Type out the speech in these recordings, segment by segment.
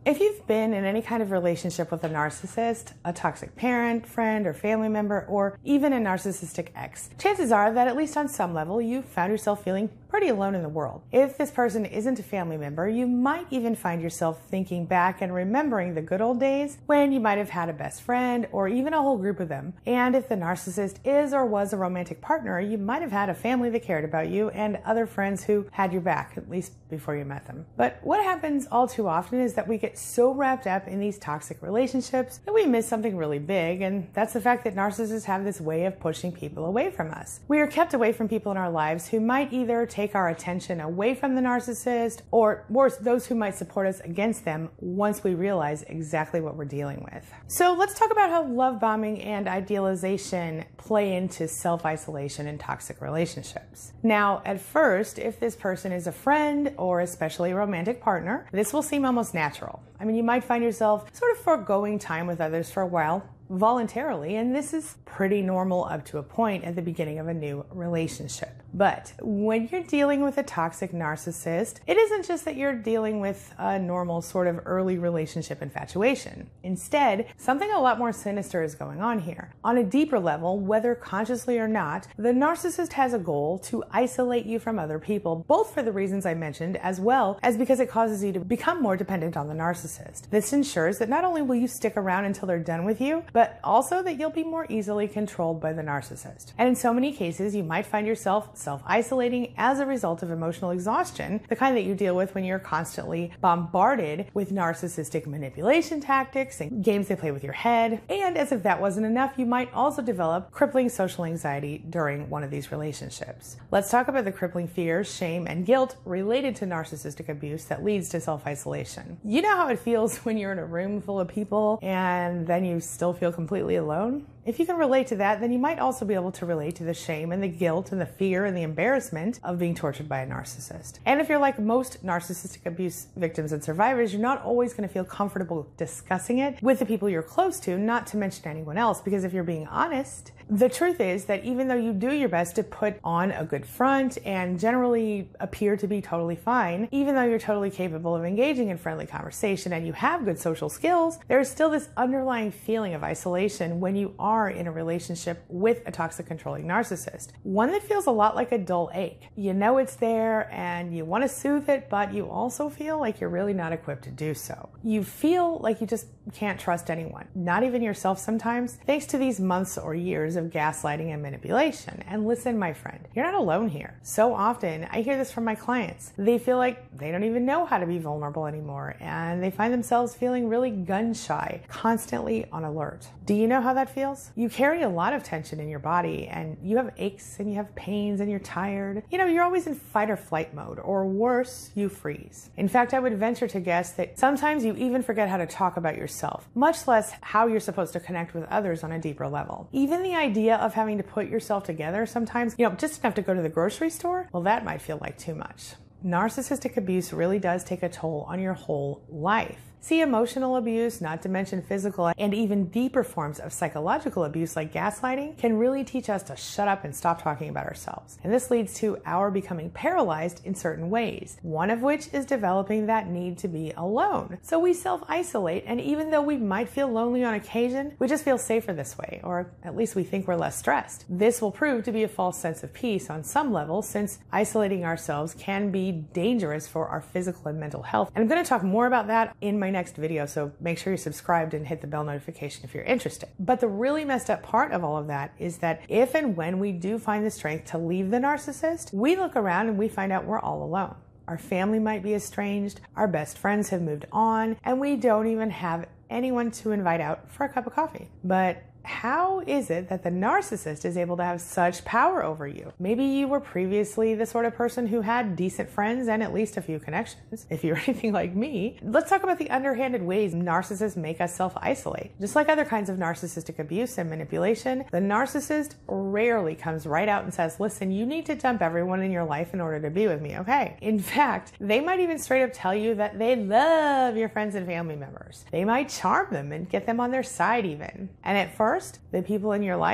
If you've been in any kind of relationship with a narcissist, a toxic parent, friend, or family member, or even a narcissistic ex, chances are that at least on some level you found yourself feeling pretty alone in the world. If this person isn't a family member, you might even find yourself thinking back and remembering the good old days when you might have had a best friend or even a whole group of them. And if the narcissist is or was a romantic partner, you might have had a family that cared about you and other friends who had your back, at least before you met them. But what happens all too often is that we get so wrapped up in these toxic relationships that we miss something really big, and that's the fact that narcissists have this way of pushing people away from us. We are kept away from people in our lives who might either take our attention away from the narcissist, or worse, those who might support us against them once we realize exactly what we're dealing with. So let's talk about how love bombing and idealization play into self-isolation in toxic relationships. Now, at first, if this person is a friend or especially a romantic partner, this will seem almost natural. I mean, you might find yourself sort of foregoing time with others for a while, voluntarily, and this is pretty normal up to a point at the beginning of a new relationship. But when you're dealing with a toxic narcissist, it isn't just that you're dealing with a normal sort of early relationship infatuation. Instead, something a lot more sinister is going on here. On a deeper level, whether consciously or not, the narcissist has a goal to isolate you from other people, both for the reasons I mentioned, as well as because it causes you to become more dependent on the narcissist. This ensures that not only will you stick around until they're done with you, but also that you'll be more easily controlled by the narcissist. And in so many cases, you might find yourself self-isolating as a result of emotional exhaustion, the kind that you deal with when you're constantly bombarded with narcissistic manipulation tactics and games they play with your head. And as if that wasn't enough, you might also develop crippling social anxiety during one of these relationships. Let's talk about the crippling fears, shame, and guilt related to narcissistic abuse that leads to self-isolation. You know how it feels when you're in a room full of people and then you still feel completely alone? If you can relate to that, then you might also be able to relate to the shame and the guilt and the fear and the embarrassment of being tortured by a narcissist. And if you're like most narcissistic abuse victims and survivors, you're not always going to feel comfortable discussing it with the people you're close to, not to mention anyone else, because if you're being honest, the truth is that even though you do your best to put on a good front and generally appear to be totally fine, even though you're totally capable of engaging in friendly conversation and you have good social skills, there's still this underlying feeling of isolation when you are in a relationship with a toxic controlling narcissist. One that feels a lot like a dull ache. You know it's there and you want to soothe it, but you also feel like you're really not equipped to do so. You feel like you just can't trust anyone, not even yourself sometimes, thanks to these months or years of gaslighting and manipulation. And listen, my friend, you're not alone here. So often, I hear this from my clients. They feel like they don't even know how to be vulnerable anymore, and they find themselves feeling really gun shy, constantly on alert. Do you know how that feels? You carry a lot of tension in your body, and you have aches and you have pains and you're tired. You know, you're always in fight or flight mode, or worse, you freeze. In fact, I would venture to guess that sometimes you even forget how to talk about yourself, much less how you're supposed to connect with others on a deeper level. Even the idea of having to put yourself together sometimes, just enough to go to the grocery store, well, that might feel like too much. Narcissistic abuse really does take a toll on your whole life. See, emotional abuse, not to mention physical and even deeper forms of psychological abuse like gaslighting, can really teach us to shut up and stop talking about ourselves. And this leads to our becoming paralyzed in certain ways, one of which is developing that need to be alone. So we self-isolate, and even though we might feel lonely on occasion, we just feel safer this way, or at least we think we're less stressed. This will prove to be a false sense of peace on some level, since isolating ourselves can be dangerous for our physical and mental health. And I'm going to talk more about that in my next video, so make sure you're subscribed and hit the bell notification if you're interested. But the really messed up part of all of that is that if and when we do find the strength to leave the narcissist, we look around and we find out we're all alone. Our family might be estranged, our best friends have moved on, and we don't even have anyone to invite out for a cup of coffee. But how is it that the narcissist is able to have such power over you? Maybe you were previously the sort of person who had decent friends and at least a few connections. If you're anything like me, let's talk about the underhanded ways narcissists make us self-isolate. Just like other kinds of narcissistic abuse and manipulation, the narcissist rarely comes right out and says, listen, you need to dump everyone in your life in order to be with me, okay? In fact, they might even straight up tell you that they love your friends and family members. They might charm them and get them on their side even. And at first, the people in your life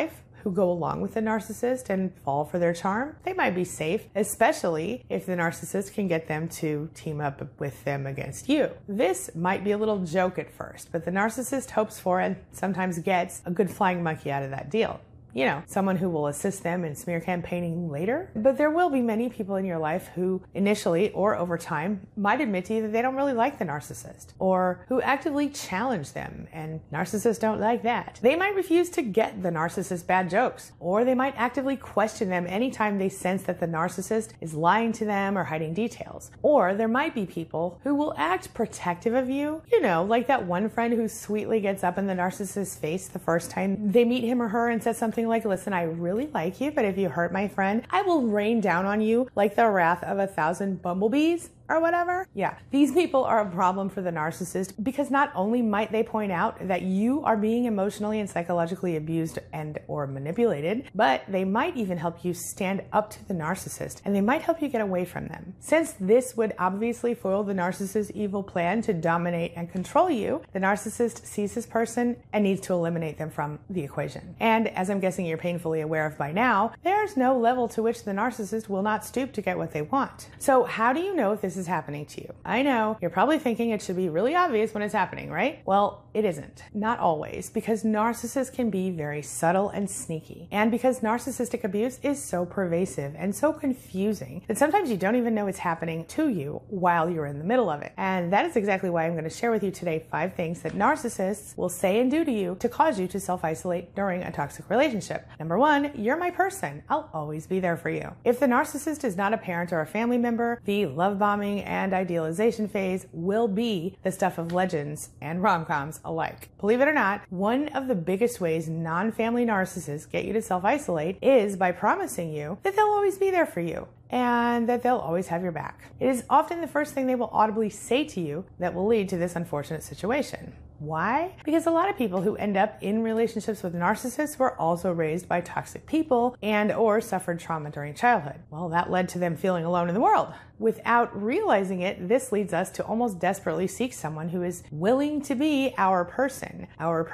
who go along with the narcissist and fall for their charm, they might be safe, especially if the narcissist can get them to team up with them against you. This might be a little joke at first, but the narcissist hopes for and sometimes gets a good flying monkey out of that deal. You know, someone who will assist them in smear campaigning later. But there will be many people in your life who initially or over time might admit to you that they don't really like the narcissist, or who actively challenge them, and narcissists don't like that. They might refuse to get the narcissist's bad jokes, or they might actively question them anytime they sense that the narcissist is lying to them or hiding details. Or there might be people who will act protective of you, you know, like that one friend who sweetly gets up in the narcissist's face the first time they meet him or her and says something like, listen, I really like you, but if you hurt my friend, I will rain down on you like the wrath of 1,000 bumblebees. Or whatever. Yeah, these people are a problem for the narcissist because not only might they point out that you are being emotionally and psychologically abused and or manipulated, but they might even help you stand up to the narcissist, and they might help you get away from them. Since this would obviously foil the narcissist's evil plan to dominate and control you, the narcissist sees this person and needs to eliminate them from the equation. And as I'm guessing you're painfully aware of by now, there's no level to which the narcissist will not stoop to get what they want. So how do you know if this is happening to you? I know you're probably thinking it should be really obvious when it's happening, right? Well, it isn't. Not always, because narcissists can be very subtle and sneaky. And because narcissistic abuse is so pervasive and so confusing that sometimes you don't even know it's happening to you while you're in the middle of it. And that is exactly why I'm going to share with you today 5 things that narcissists will say and do to you to cause you to self-isolate during a toxic relationship. Number 1, you're my person. I'll always be there for you. If the narcissist is not a parent or a family member, the love bombing and idealization phase will be the stuff of legends and rom-coms alike. Believe it or not, one of the biggest ways non-family narcissists get you to self-isolate is by promising you that they'll always be there for you and that they'll always have your back. It is often the first thing they will audibly say to you that will lead to this unfortunate situation. Why? Because a lot of people who end up in relationships with narcissists were also raised by toxic people and or suffered trauma during childhood. Well, that led to them feeling alone in the world. Without realizing it, this leads us to almost desperately seek someone who is willing to be our person,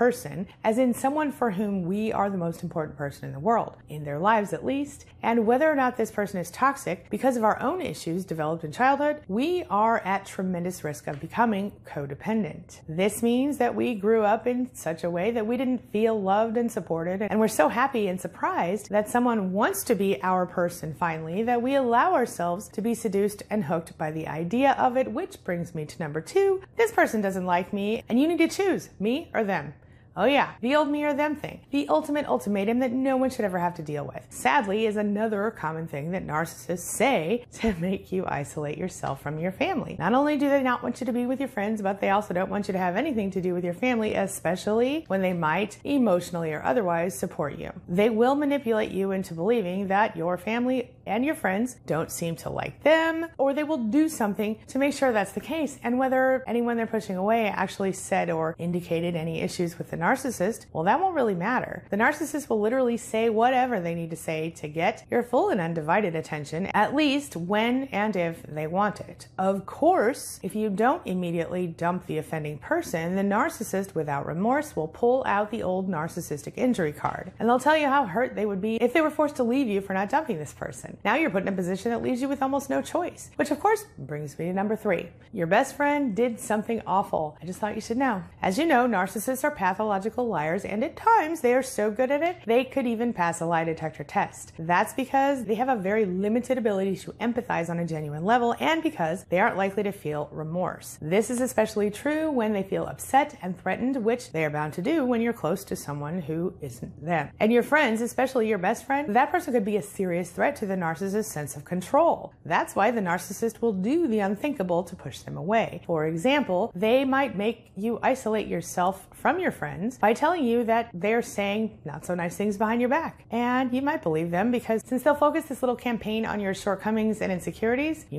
as in someone for whom we are the most important person in the world, in their lives at least. And whether or not this person is toxic, because of our own issues developed in childhood, we are at tremendous risk of becoming codependent. This means that we grew up in such a way that we didn't feel loved and supported, and we're so happy and surprised that someone wants to be our person finally that we allow ourselves to be seduced and hooked by the idea of it, which brings me to number 2. This person doesn't like me, and you need to choose me or them. Oh yeah, the old me or them thing. The ultimate ultimatum that no one should ever have to deal with. Sadly, is another common thing that narcissists say to make you isolate yourself from your family. Not only do they not want you to be with your friends, but they also don't want you to have anything to do with your family, especially when they might emotionally or otherwise support you. They will manipulate you into believing that your family and your friends don't seem to like them, or they will do something to make sure that's the case. And whether anyone they're pushing away actually said or indicated any issues with the narcissist, well, that won't really matter. The narcissist will literally say whatever they need to say to get your full and undivided attention, at least when and if they want it. Of course, if you don't immediately dump the offending person, the narcissist without remorse will pull out the old narcissistic injury card, and they'll tell you how hurt they would be if they were forced to leave you for not dumping this person. Now you're put in a position that leaves you with almost no choice, which of course brings me to number 3. Your best friend did something awful. I just thought you should know. As you know, narcissists are pathological liars, and at times they are so good at it, they could even pass a lie detector test. That's because they have a very limited ability to empathize on a genuine level, and because they aren't likely to feel remorse. This is especially true when they feel upset and threatened, which they are bound to do when you're close to someone who isn't them. And your friends, especially your best friend, that person could be a serious threat to the narcissist's sense of control. That's why the narcissist will do the unthinkable to push them away. For example, they might make you isolate yourself from your friends by telling you that they're saying not so nice things behind your back. And you might believe them because since they'll focus this little campaign on your shortcomings and insecurities, you know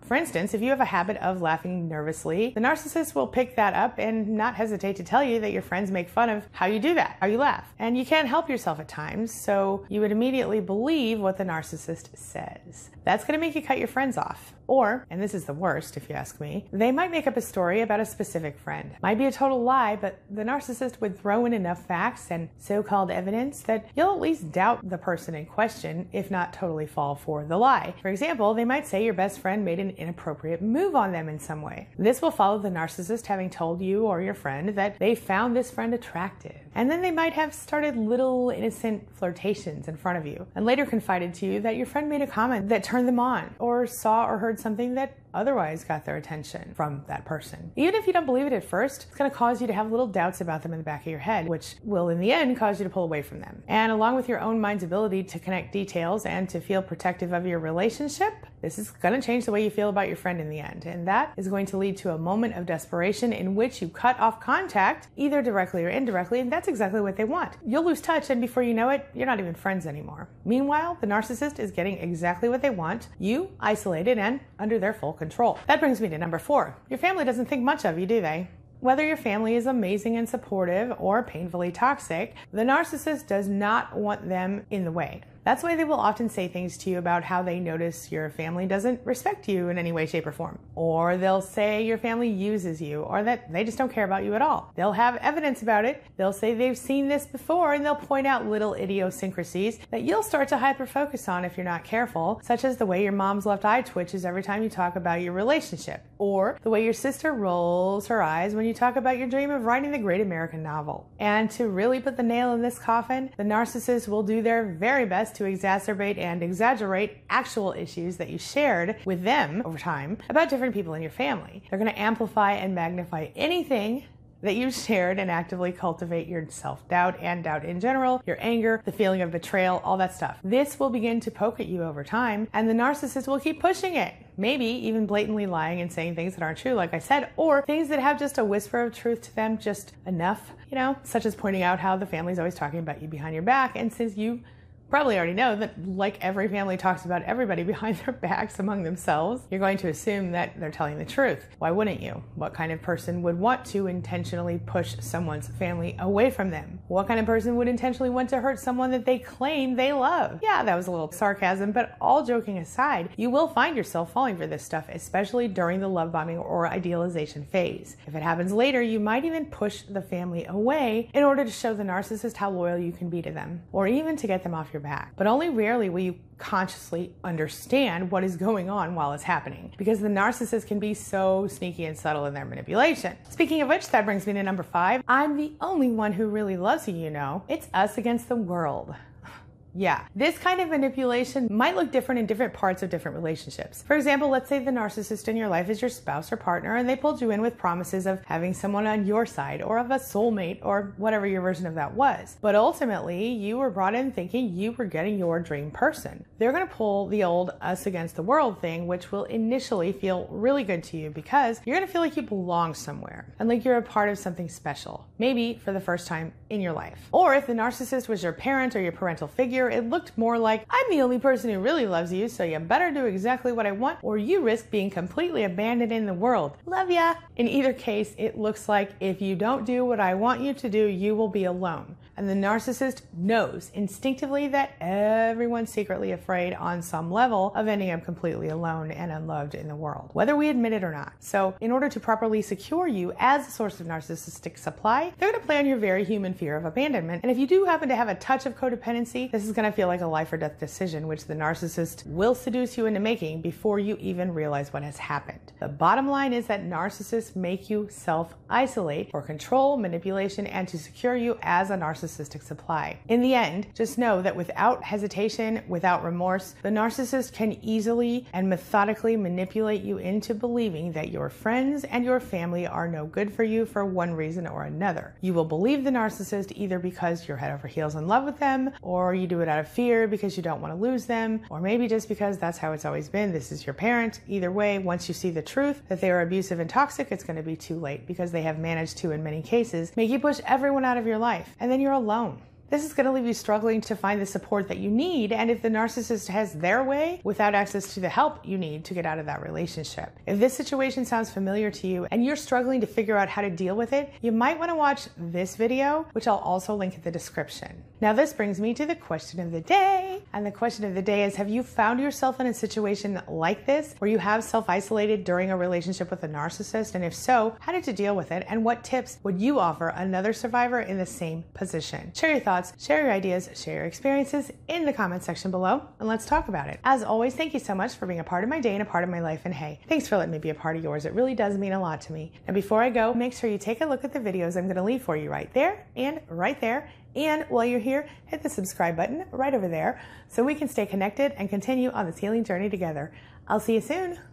For instance, if you have a habit of laughing nervously, the narcissist will pick that up and not hesitate to tell you that your friends make fun of how you do that, how you laugh. And you can't help yourself at times, so you would immediately believe what the narcissist says. That's going to make you cut your friends off. Or, and this is the worst if you ask me, they might make up a story about a specific friend. Might be a total lie, but the narcissist would throw in enough facts and so-called evidence that you'll at least doubt the person in question, if not totally fall for the lie. For example, they might say your best friend made an inappropriate move on them in some way. This will follow the narcissist having told you or your friend that they found this friend attractive. And then they might have started little innocent flirtations in front of you and later confided to you that your friend made a comment that turned them on, or saw or heard something that otherwise got their attention from that person. Even if you don't believe it at first, it's going to cause you to have little doubts about them in the back of your head, which will in the end cause you to pull away from them. And along with your own mind's ability to connect details and to feel protective of your relationship, this is going to change the way you feel about your friend in the end. And that is going to lead to a moment of desperation in which you cut off contact, either directly or indirectly, and that's exactly what they want. You'll lose touch, and before you know it, you're not even friends anymore. Meanwhile, the narcissist is getting exactly what they want, you isolated and under their full control. That brings me to number 4. Your family doesn't think much of you, do they? Whether your family is amazing and supportive or painfully toxic, the narcissist does not want them in the way. That's why they will often say things to you about how they notice your family doesn't respect you in any way, shape, or form. Or they'll say your family uses you, or that they just don't care about you at all. They'll have evidence about it. They'll say they've seen this before, and they'll point out little idiosyncrasies that you'll start to hyper-focus on if you're not careful, such as the way your mom's left eye twitches every time you talk about your relationship, or the way your sister rolls her eyes when you talk about your dream of writing the great American novel. And to really put the nail in this coffin, the narcissist will do their very best to exacerbate and exaggerate actual issues that you shared with them over time about different people in your family. They're going to amplify and magnify anything that you've shared and actively cultivate your self-doubt and doubt in general, your anger, the feeling of betrayal, all that stuff. This will begin to poke at you over time, and the narcissist will keep pushing it. Maybe even blatantly lying and saying things that aren't true, like I said, or things that have just a whisper of truth to them, just enough, such as pointing out how the family's always talking about you behind your back, and since you probably already know that, like every family talks about everybody behind their backs among themselves, you're going to assume that they're telling the truth. Why wouldn't you? What kind of person would want to intentionally push someone's family away from them? What kind of person would intentionally want to hurt someone that they claim they love? Yeah, that was a little sarcasm, but all joking aside, you will find yourself falling for this stuff, especially during the love bombing or idealization phase. If it happens later, you might even push the family away in order to show the narcissist how loyal you can be to them, or even to get them off your back. But only rarely will you consciously understand what is going on while it's happening, because the narcissist can be so sneaky and subtle in their manipulation. Speaking of which, that brings me to number 5. I'm the only one who really loves you, It's us against the world. Yeah, this kind of manipulation might look different in different parts of different relationships. For example, let's say the narcissist in your life is your spouse or partner, and they pulled you in with promises of having someone on your side, or of a soulmate, or whatever your version of that was. But ultimately, you were brought in thinking you were getting your dream person. They're going to pull the old us against the world thing, which will initially feel really good to you because you're going to feel like you belong somewhere and like you're a part of something special, maybe for the first time in your life. Or if the narcissist was your parent or your parental figure, it looked more like, I'm the only person who really loves you, so you better do exactly what I want, or you risk being completely abandoned in the world. Love ya! In either case, it looks like if you don't do what I want you to do, you will be alone. And the narcissist knows instinctively that everyone's secretly afraid on some level of ending up completely alone and unloved in the world, whether we admit it or not. So in order to properly secure you as a source of narcissistic supply, they're going to play on your very human fear of abandonment. And if you do happen to have a touch of codependency, this is going to feel like a life or death decision, which the narcissist will seduce you into making before you even realize what has happened. The bottom line is that narcissists make you self-isolate for control, manipulation, and to secure you as a narcissistic supply. In the end, just know that without hesitation, without remorse, the narcissist can easily and methodically manipulate you into believing that your friends and your family are no good for you for one reason or another. You will believe the narcissist either because you're head over heels in love with them, or you do it out of fear because you don't want to lose them, or maybe just because that's how it's always been. This is your parent. Either way, once you see the truth that they are abusive and toxic, it's going to be too late because they have managed to, in many cases, make you push everyone out of your life, and then you're alone. This is going to leave you struggling to find the support that you need, and if the narcissist has their way, without access to the help you need to get out of that relationship. If this situation sounds familiar to you and you're struggling to figure out how to deal with it, you might want to watch this video, which I'll also link in the description. Now this brings me to the question of the day. And the question of the day is, have you found yourself in a situation like this where you have self-isolated during a relationship with a narcissist? And if so, how did you deal with it? And what tips would you offer another survivor in the same position? Share your thoughts, share your ideas, share your experiences in the comment section below, and let's talk about it. As always, thank you so much for being a part of my day and a part of my life. And hey, thanks for letting me be a part of yours. It really does mean a lot to me. And before I go, make sure you take a look at the videos I'm going to leave for you right there and right there. And while you're here, hit the subscribe button right over there so we can stay connected and continue on this healing journey together. I'll see you soon.